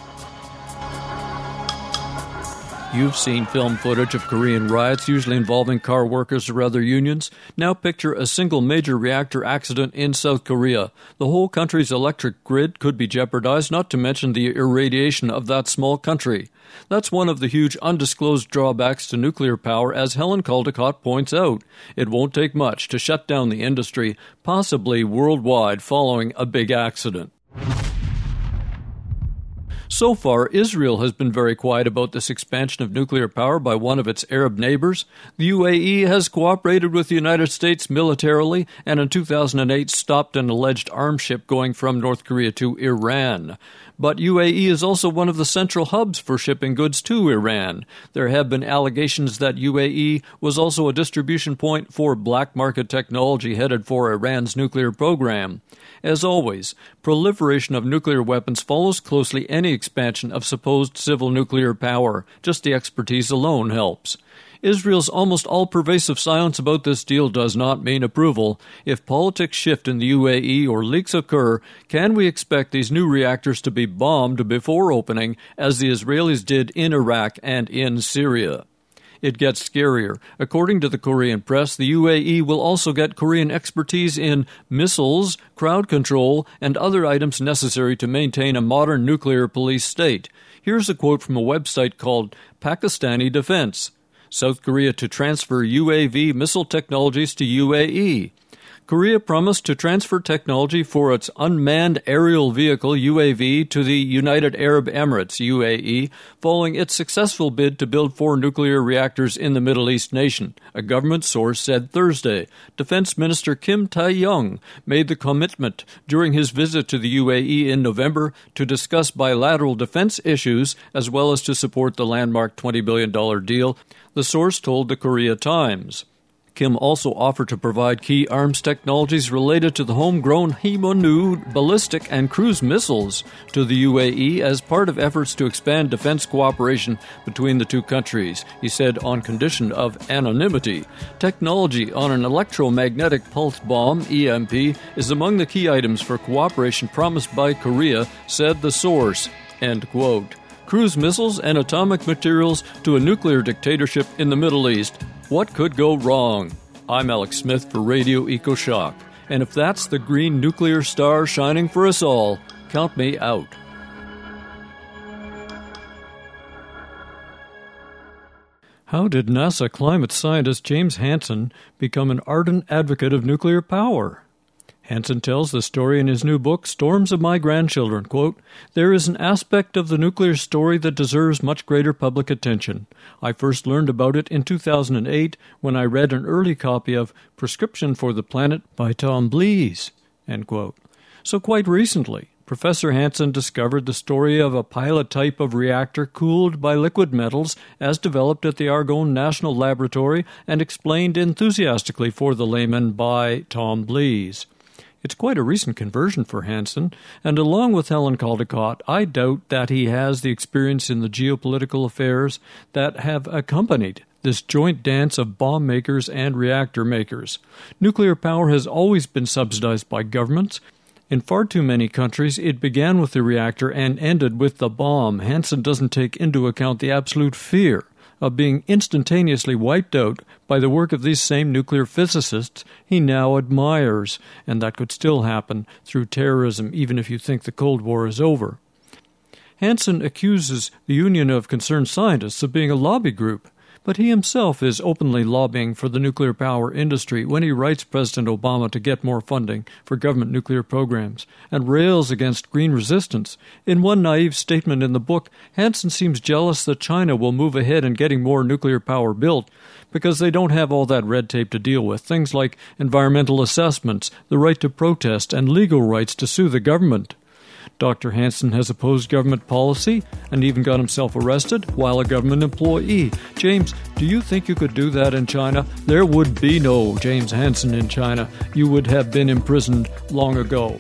You've seen film footage of Korean riots, usually involving car workers or other unions. Now picture a single major reactor accident in South Korea. The whole country's electric grid could be jeopardized, not to mention the irradiation of that small country. That's one of the huge undisclosed drawbacks to nuclear power, as Helen Caldicott points out. It won't take much to shut down the industry, possibly worldwide, following a big accident. So far, Israel has been very quiet about this expansion of nuclear power by one of its Arab neighbors. The UAE has cooperated with the United States militarily and in 2008 stopped an alleged arms ship going from North Korea to Iran. But UAE is also one of the central hubs for shipping goods to Iran. There have been allegations that UAE was also a distribution point for black market technology headed for Iran's nuclear program. As always, proliferation of nuclear weapons follows closely any expansion of supposed civil nuclear power. Just the expertise alone helps. Israel's almost all-pervasive silence about this deal does not mean approval. If politics shift in the UAE or leaks occur, can we expect these new reactors to be bombed before opening, as the Israelis did in Iraq and in Syria? It gets scarier. According to the Korean press, the UAE will also get Korean expertise in missiles, crowd control, and other items necessary to maintain a modern nuclear police state. Here's a quote from a website called Pakistani Defense. South Korea to transfer UAV missile technologies to UAE. Korea promised to transfer technology for its unmanned aerial vehicle UAV to the United Arab Emirates UAE following its successful bid to build 4 nuclear reactors in the Middle East nation, a government source said Thursday. Defense Minister Kim Tae-yong made the commitment during his visit to the UAE in November to discuss bilateral defense issues as well as to support the landmark $20 billion deal, the source told the Korea Times. Kim also offered to provide key arms technologies related to the homegrown Himonu ballistic and cruise missiles to the UAE as part of efforts to expand defense cooperation between the two countries, he said, on condition of anonymity. Technology on an electromagnetic pulse bomb, EMP, is among the key items for cooperation promised by Korea, said the source. End quote. Cruise missiles and atomic materials to a nuclear dictatorship in the Middle East. What could go wrong? I'm Alex Smith for Radio EcoShock. And if that's the green nuclear star shining for us all, count me out. How did NASA climate scientist James Hansen become an ardent advocate of nuclear power? Hansen tells the story in his new book, Storms of My Grandchildren. Quote, "There is an aspect of the nuclear story that deserves much greater public attention. I first learned about it in 2008 when I read an early copy of Prescription for the Planet by Tom Blees." End quote. So quite recently, Professor Hansen discovered the story of a pilot type of reactor cooled by liquid metals as developed at the Argonne National Laboratory and explained enthusiastically for the layman by Tom Blees. It's quite a recent conversion for Hansen, and along with Helen Caldicott, I doubt that he has the experience in the geopolitical affairs that have accompanied this joint dance of bomb makers and reactor makers. Nuclear power has always been subsidized by governments. In far too many countries, it began with the reactor and ended with the bomb. Hansen doesn't take into account the absolute fear of being instantaneously wiped out by the work of these same nuclear physicists he now admires, and that could still happen through terrorism even if you think the Cold War is over. Hansen accuses the Union of Concerned Scientists of being a lobby group, but he himself is openly lobbying for the nuclear power industry when he writes President Obama to get more funding for government nuclear programs and rails against green resistance. In one naive statement in the book, Hansen seems jealous that China will move ahead in getting more nuclear power built because they don't have all that red tape to deal with, things like environmental assessments, the right to protest, and legal rights to sue the government. Dr. Hansen has opposed government policy and even got himself arrested while a government employee. James, do you think you could do that in China? There would be no James Hansen in China. You would have been imprisoned long ago.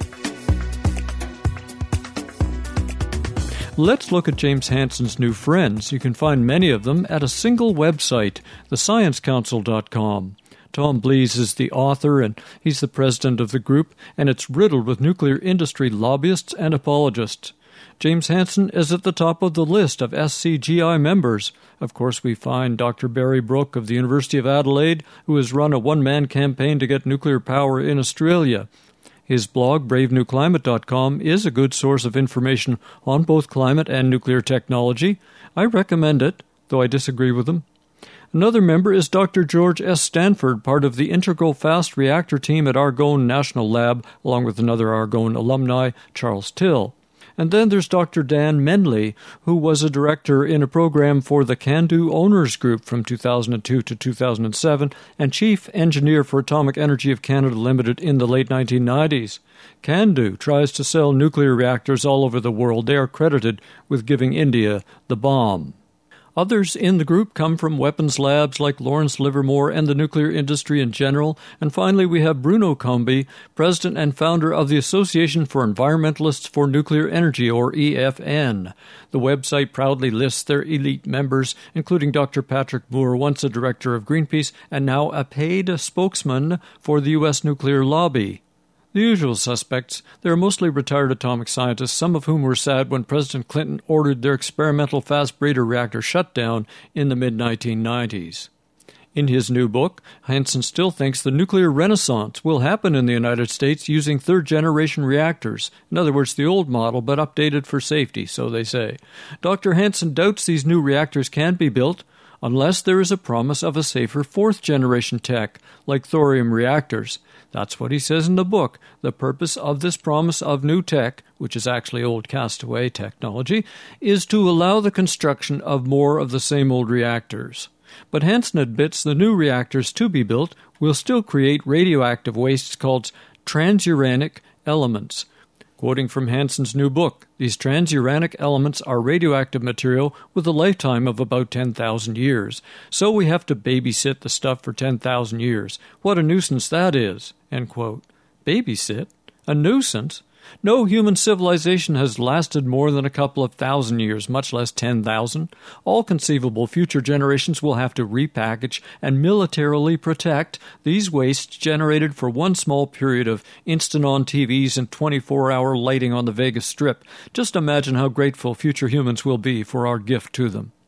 Let's look at James Hansen's new friends. You can find many of them at a single website, thesciencecouncil.com. Tom Blees is the author, and he's the president of the group, and it's riddled with nuclear industry lobbyists and apologists. James Hansen is at the top of the list of SCGI members. Of course, we find Dr. Barry Brook of the University of Adelaide, who has run a one-man campaign to get nuclear power in Australia. His blog, bravenewclimate.com, is a good source of information on both climate and nuclear technology. I recommend it, though I disagree with him. Another member is Dr. George S. Stanford, part of the Integral Fast Reactor team at Argonne National Lab, along with another Argonne alumni, Charles Till. And then there's Dr. Dan Menley, who was a director in a program for the CANDU Owners Group from 2002 to 2007 and chief engineer for Atomic Energy of Canada Limited in the late 1990s. CANDU tries to sell nuclear reactors all over the world. They are credited with giving India the bomb. Others in the group come from weapons labs like Lawrence Livermore and the nuclear industry in general. And finally, we have Bruno Combi, president and founder of the Association for Environmentalists for Nuclear Energy, or EFN. The website proudly lists their elite members, including Dr. Patrick Moore, once a director of Greenpeace and now a paid spokesman for the U.S. nuclear lobby. The usual suspects, they are mostly retired atomic scientists, some of whom were sad when President Clinton ordered their experimental fast breeder reactor shut down in the mid-1990s. In his new book, Hansen still thinks the nuclear renaissance will happen in the United States using third-generation reactors. In other words, the old model, but updated for safety, so they say. Dr. Hansen doubts these new reactors can be built unless there is a promise of a safer fourth-generation tech, like thorium reactors. That's what he says in the book. The purpose of this promise of new tech, which is actually old castaway technology, is to allow the construction of more of the same old reactors. But Hansen admits the new reactors to be built will still create radioactive wastes called transuranic elements. Quoting from Hansen's new book, these transuranic elements are radioactive material with a lifetime of about 10,000 years. So we have to babysit the stuff for 10,000 years. What a nuisance that is. End quote. Babysit? A nuisance? No human civilization has lasted more than a couple of thousand years, much less 10,000. All conceivable future generations will have to repackage and militarily protect these wastes generated for one small period of instant-on TVs and 24-hour lighting on the Vegas Strip. Just imagine how grateful future humans will be for our gift to them.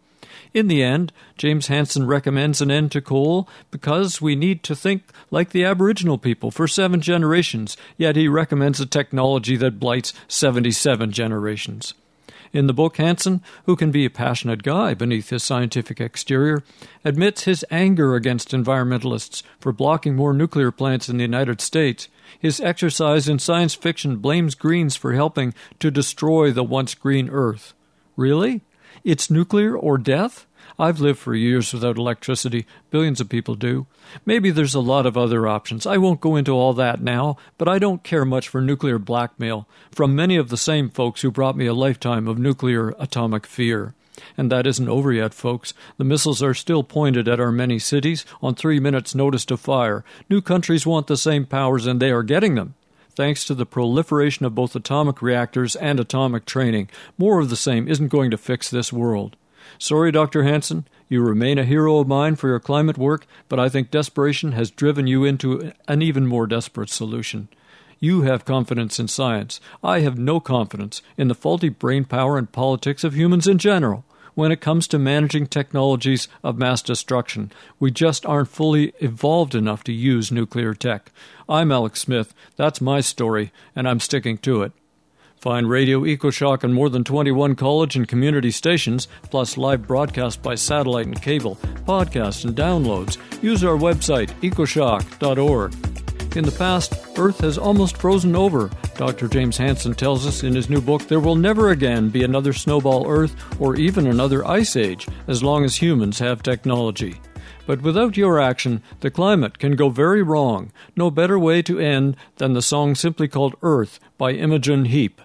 In the end, James Hansen recommends an end to coal because we need to think like the Aboriginal people for 7 generations, yet he recommends a technology that blights 77 generations. In the book, Hansen, who can be a passionate guy beneath his scientific exterior, admits his anger against environmentalists for blocking more nuclear plants in the United States. His exercise in science fiction blames Greens for helping to destroy the once green Earth. Really? It's nuclear or death? I've lived for years without electricity. Billions of people do. Maybe there's a lot of other options. I won't go into all that now, but I don't care much for nuclear blackmail from many of the same folks who brought me a lifetime of nuclear atomic fear. And that isn't over yet, folks. The missiles are still pointed at our many cities on 3 minutes' notice to fire. New countries want the same powers, and they are getting them. Thanks to the proliferation of both atomic reactors and atomic training, more of the same isn't going to fix this world. Sorry, Dr. Hansen, you remain a hero of mine for your climate work, but I think desperation has driven you into an even more desperate solution. You have confidence in science. I have no confidence in the faulty brain power and politics of humans in general. When it comes to managing technologies of mass destruction, we just aren't fully evolved enough to use nuclear tech. I'm Alex Smith. That's my story, and I'm sticking to it. Find Radio EcoShock on more than 21 college and community stations, plus live broadcast by satellite and cable, podcasts and downloads. Use our website, ecoshock.org. In the past, Earth has almost frozen over. Dr. James Hansen tells us in his new book there will never again be another snowball Earth or even another ice age as long as humans have technology. But without your action, the climate can go very wrong. No better way to end than the song simply called Earth by Imogen Heap.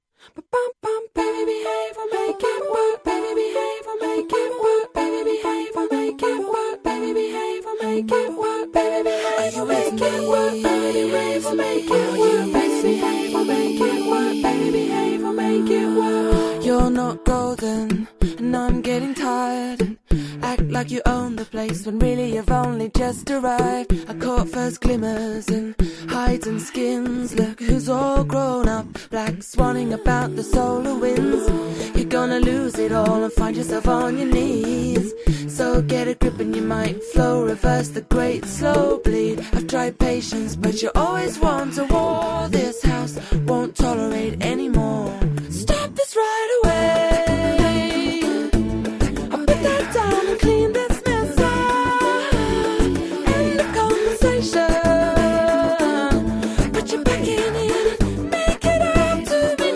Baby, behave or make it work. Baby, behave or make it work. Baby, behave or make it work. Baby, behave or make it work. Baby, behave or make it work. Baby, behave or make it work. Baby, behave or make it work. Baby, behave or make it work. You're not golden, and I'm getting tired. Act like you own the place when really you've only just arrived. I caught first glimmers in hides and skins. Look who's all grown up, black swanning about the solar winds. You're gonna lose it all and find yourself on your knees. So get a grip and you might flow, reverse the great slow bleed. I've tried patience, but you always want a war. This house won't tolerate anymore. Stop this right away. I'll put that down and clean this mess up. End of conversation. Put your back in it and make it up to me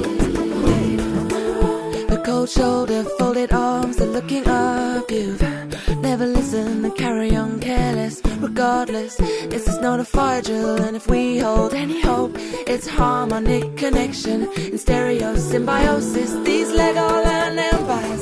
now. The cold shoulder, folded arms, the looking up. You've never listened and carry on careless. Regardless, this is not a fire drill, and if we hold any hope, it's harmonic connection in stereo symbiosis. These Legoland empires